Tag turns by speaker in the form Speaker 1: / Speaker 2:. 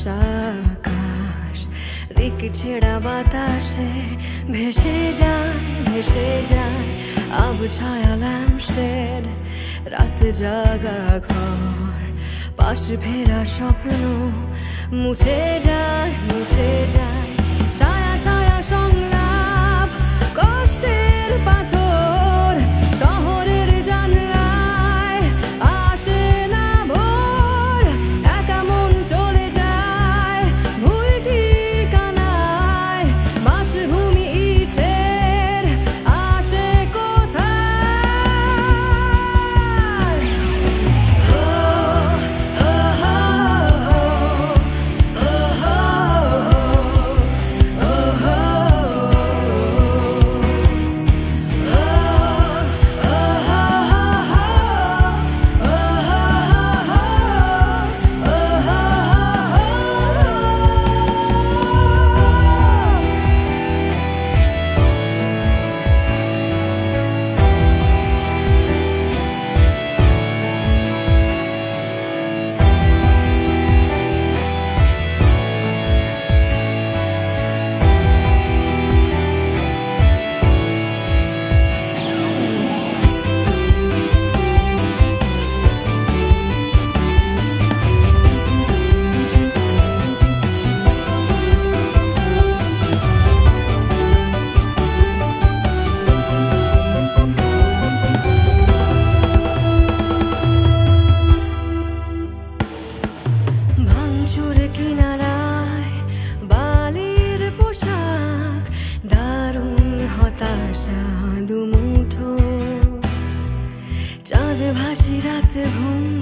Speaker 1: আকাশ দিক ছেড়া বাতাসে ভেসে যায় আব ছায়া ল্যাম্পশেড রাত জাগা ঘর পাশে ফেরা স্বপ্ন মুছে যায় ছায়া ছায়া সংলাপ কষ্টের পাথর শহরের জানলায় আসে না ভোর একা মন চলে যায় ভুল ঠিকানায় বাসভূমি ইটের আসে কোথায় কিনারায় বালির পোশাক দারুণ হতাশা দুমুঠো চাঁদ ভাসি রাতে ঘুম